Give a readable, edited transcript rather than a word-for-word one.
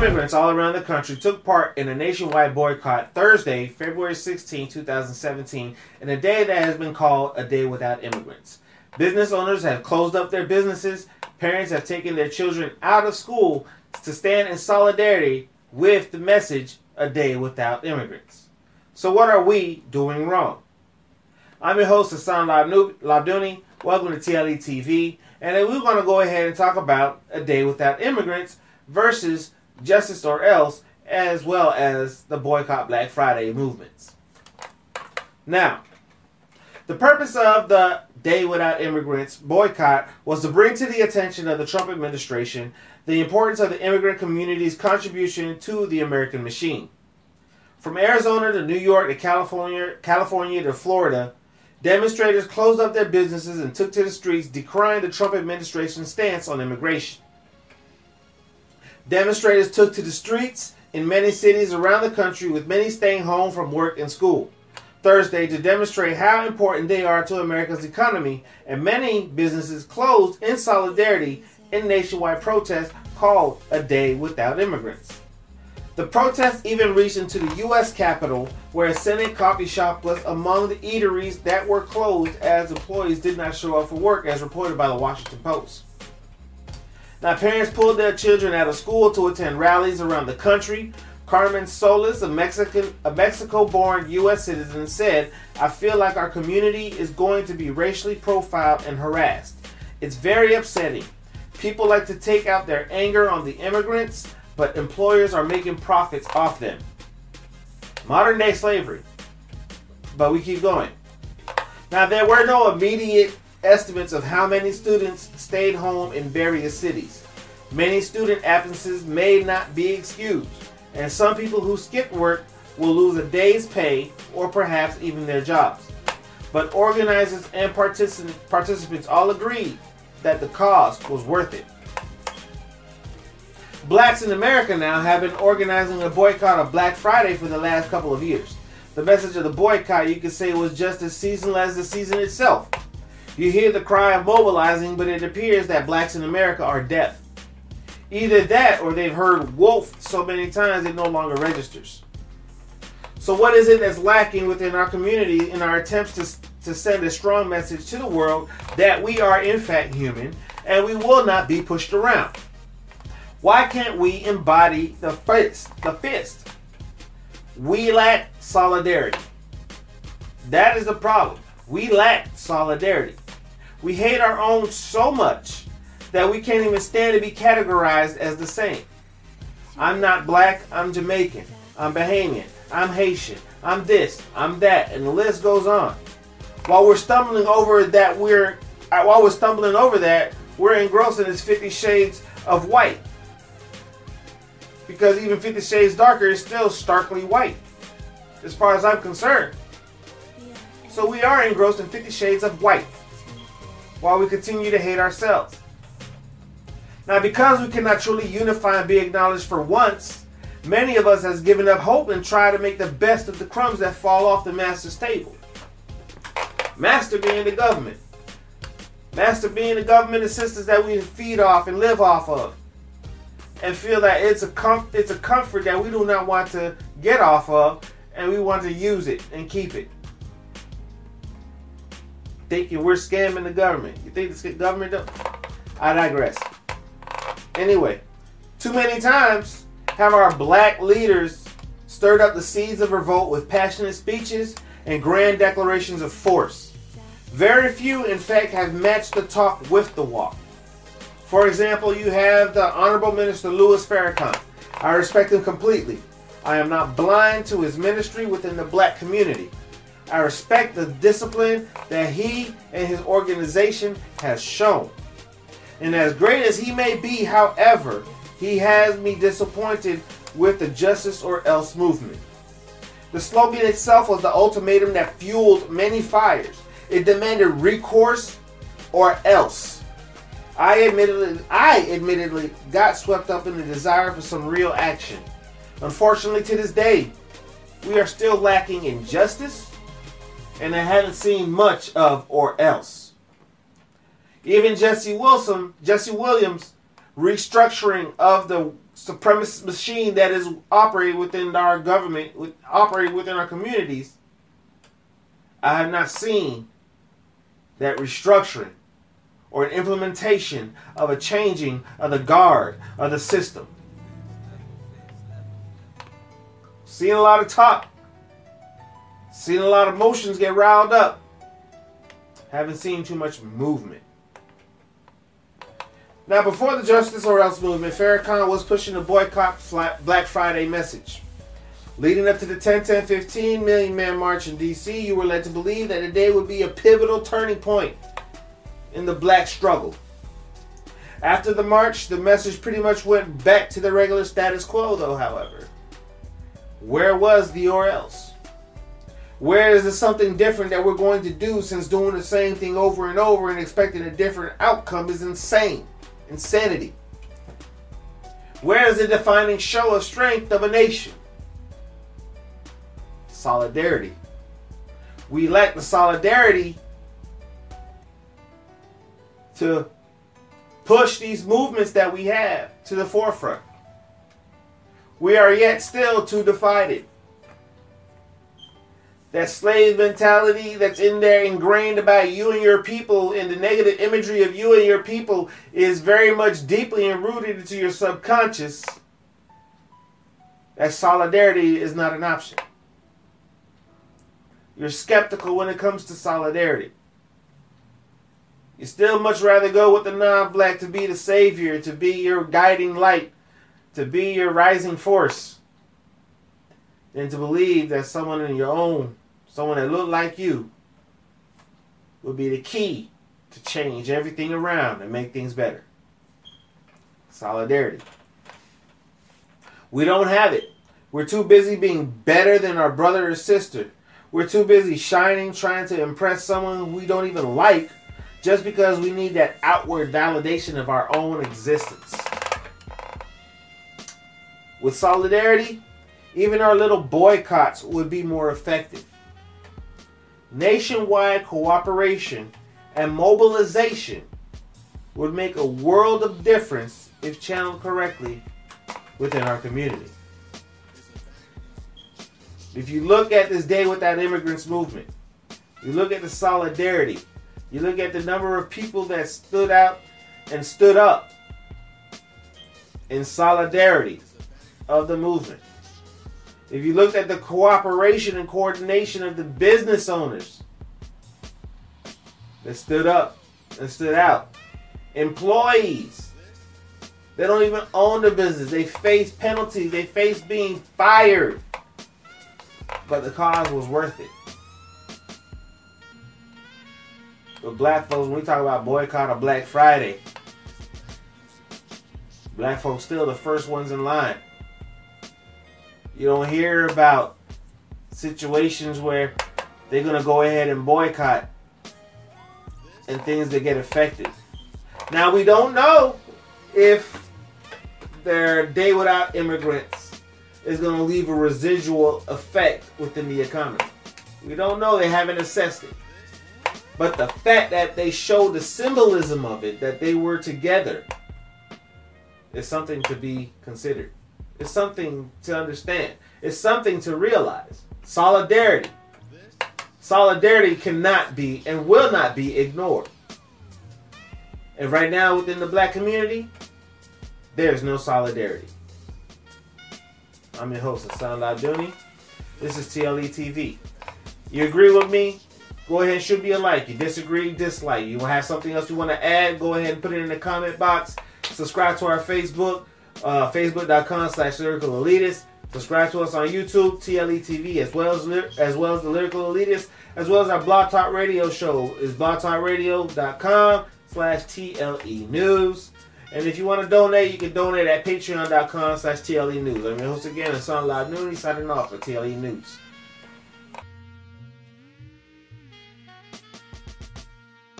Immigrants all around the country took part in a nationwide boycott Thursday, February 16, 2017, in a day that has been called a day without immigrants. Business owners have closed up their businesses. Parents have taken their children out of school to stand in solidarity with the message, a day without immigrants. So what are we doing wrong? I'm your host, Hassan Labduni. Welcome to TLE TV. And then we're going to go ahead and talk about a day without immigrants versus Justice or Else, as well as the Boycott Black Friday movements. Now, the purpose of the Day Without Immigrants boycott was to bring to the attention of the Trump administration the importance of the immigrant community's contribution to the American machine. From Arizona to New York to California to Florida, demonstrators closed up their businesses and took to the streets decrying the Trump administration's stance on immigration. Demonstrators took to the streets in many cities around the country, with many staying home from work and school Thursday to demonstrate how important they are to America's economy, and many businesses closed in solidarity in nationwide protests called a Day Without Immigrants. The protests even reached into the U.S. Capitol, where a Senate coffee shop was among the eateries that were closed as employees did not show up for work, as reported by the Washington Post. Now, parents pulled their children out of school to attend rallies around the country. Carmen Solis, a Mexico-born U.S. citizen, said, "I feel like our community is going to be racially profiled and harassed. It's very upsetting. People like to take out their anger on the immigrants, but employers are making profits off them." Modern day slavery. But we keep going. Now, there were no immediate estimates of how many students stayed home in various cities. Many student absences may not be excused, and some people who skipped work will lose a day's pay or perhaps even their jobs. But organizers and participants all agreed that the cause was worth it. Blacks in America now have been organizing a boycott of Black Friday for the last couple of years. The message of the boycott, you could say, was just as seasonal as the season itself. You hear the cry of mobilizing, but it appears that blacks in America are deaf. Either that or they've heard wolf so many times it no longer registers. So what is it that's lacking within our community in our attempts to send a strong message to the world that we are in fact human and we will not be pushed around? Why can't we embody the fist? We lack solidarity. That is the problem. We lack solidarity. We hate our own so much that we can't even stand to be categorized as the same. I'm not black, I'm Jamaican, I'm Bahamian, I'm Haitian, I'm this, I'm that, and the list goes on. While we're stumbling over that, we're engrossed in this 50 Shades of White. Because even 50 Shades Darker is still starkly white, as far as I'm concerned. So we are engrossed in 50 Shades of White, while we continue to hate ourselves. Now, because we cannot truly unify and be acknowledged for once, many of us has given up hope and try to make the best of the crumbs that fall off the master's table. Master being the government. Master being the government assistance that we feed off and live off of. And feel that it's a comfort that we do not want to get off of, and we want to use it and keep it. Thinking we're scamming the government. You think the government don't? I digress. Anyway, too many times have our black leaders stirred up the seeds of revolt with passionate speeches and grand declarations of force. Very few, in fact, have matched the talk with the walk. For example, you have the Honorable Minister Louis Farrakhan. I respect him completely. I am not blind to his ministry within the black community. I respect the discipline that he and his organization has shown. And as great as he may be, however, he has me disappointed with the Justice or Else movement. The slogan itself was the ultimatum that fueled many fires. It demanded recourse or else. I admittedly got swept up in the desire for some real action. Unfortunately, to this day, we are still lacking in justice, and I haven't seen much of or else. Even Jesse Williams' restructuring of the supremacist machine that is operating within our government, operating within our communities, I have not seen that restructuring or an implementation of a changing of the guard of the system. Seen a lot of talk. Seen a lot of emotions get riled up. Haven't seen too much movement. Now, before the Justice or Else movement, Farrakhan was pushing the boycott Black Friday message. Leading up to the 10-10-15 Million Man March in D.C., you were led to believe that the day would be a pivotal turning point in the black struggle. After the march, the message pretty much went back to the regular status quo, though, however. Where was the or else? Where is there something different that we're going to do, since doing the same thing over and over and expecting a different outcome is insane? Insanity. Where is the defining show of strength of a nation? Solidarity. We lack the solidarity to push these movements that we have to the forefront. We are yet still too divided. That slave mentality that's in there ingrained about you and your people, and the negative imagery of you and your people is very much deeply rooted into your subconscious. That solidarity is not an option. You're skeptical when it comes to solidarity. You still much rather go with the non-black to be the savior, to be your guiding light, to be your rising force, than to believe that someone in your own, someone that looked like you, would be the key to change everything around and make things better. Solidarity. We don't have it. We're too busy being better than our brother or sister. We're too busy shining, trying to impress someone we don't even like, just because we need that outward validation of our own existence. With solidarity, even our little boycotts would be more effective. Nationwide cooperation and mobilization would make a world of difference if channeled correctly within our community. If you look at this Day Without Immigrants movement, you look at the solidarity, you look at the number of people that stood out and stood up in solidarity of the movement. If you looked at the cooperation and coordination of the business owners that stood up and stood out, employees that don't even own the business, they face penalties, they face being fired, but the cause was worth it. But black folks, when we talk about boycott of Black Friday, black folks still the first ones in line. You don't hear about situations where they're going to go ahead and boycott and things that get affected. Now, we don't know if their Day Without Immigrants is going to leave a residual effect within the economy. We don't know. They haven't assessed it. But the fact that they show the symbolism of it, that they were together, is something to be considered. It's something to understand. It's something to realize. Solidarity. Solidarity cannot be and will not be ignored. And right now within the black community, there's no solidarity. I'm your host, Hassan Laduni. This is TLE TV. You agree with me? Go ahead and shoot me a like. You disagree, dislike. You have something else you want to add, go ahead and put it in the comment box. Subscribe to our Facebook, facebook.com/Lyrical Elitist. Subscribe to us on YouTube, TLE TV, as well as the Lyrical Elitist, as well as our Blog Talk Radio show is blogtalkradio.com/TLE News. And if you want to donate, you can donate at patreon.com/TLE News. I'm your host again, Hassan Laduni, signing off for TLE News.